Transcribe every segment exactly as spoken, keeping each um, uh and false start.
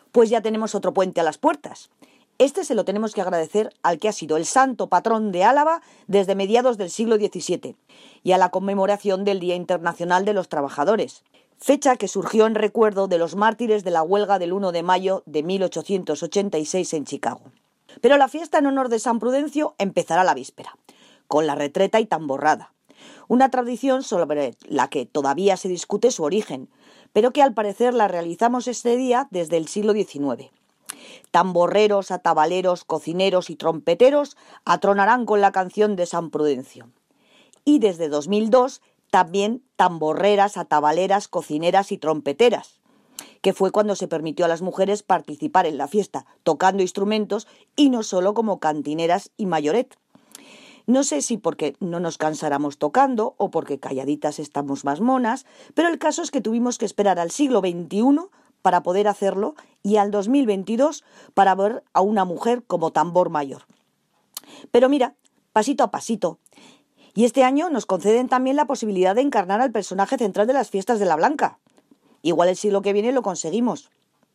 Pues ya tenemos otro puente a las puertas. Este se lo tenemos que agradecer al que ha sido el santo patrón de Álava desde mediados del siglo diecisiete y a la conmemoración del Día Internacional de los Trabajadores, fecha que surgió en recuerdo de los mártires de la huelga del uno de mayo de mil ochocientos ochenta y seis en Chicago. Pero la fiesta en honor de San Prudencio empezará la víspera, con la retreta y tamborrada, una tradición sobre la que todavía se discute su origen, pero que al parecer la realizamos este día desde el siglo diecinueve. Tamborreros, atabaleros, cocineros y trompeteros atronarán con la canción de San Prudencio. Y desde dos mil dos también tamborreras, atabaleras, cocineras y trompeteras, que fue cuando se permitió a las mujeres participar en la fiesta, tocando instrumentos y no solo como cantineras y mayoret. No sé si porque no nos cansáramos tocando o porque calladitas estamos más monas, pero el caso es que tuvimos que esperar al siglo veintiuno para poder hacerlo y al dos mil veintidós para ver a una mujer como tambor mayor. Pero mira, pasito a pasito. Y este año nos conceden también la posibilidad de encarnar al personaje central de las fiestas de la Blanca. Igual el siglo que viene lo conseguimos.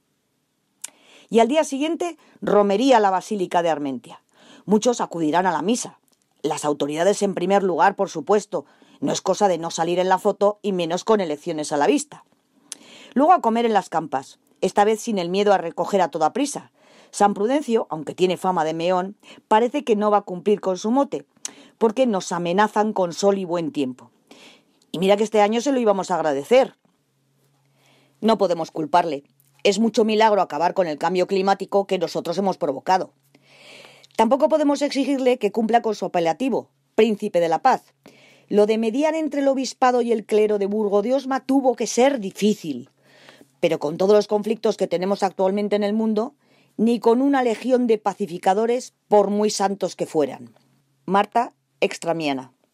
Y al día siguiente, romería a la Basílica de Armentia. Muchos acudirán a la misa. Las autoridades en primer lugar, por supuesto. No es cosa de no salir en la foto y menos con elecciones a la vista. Luego a comer en las campas, esta vez sin el miedo a recoger a toda prisa. San Prudencio, aunque tiene fama de meón, parece que no va a cumplir con su mote, porque nos amenazan con sol y buen tiempo. Y mira que este año se lo íbamos a agradecer. No podemos culparle. Es mucho milagro acabar con el cambio climático que nosotros hemos provocado. Tampoco podemos exigirle que cumpla con su apelativo, Príncipe de la Paz. Lo de mediar entre el obispado y el clero de Burgo de Osma tuvo que ser difícil. Pero con todos los conflictos que tenemos actualmente en el mundo, ni con una legión de pacificadores, por muy santos que fueran. Marta Extramiana.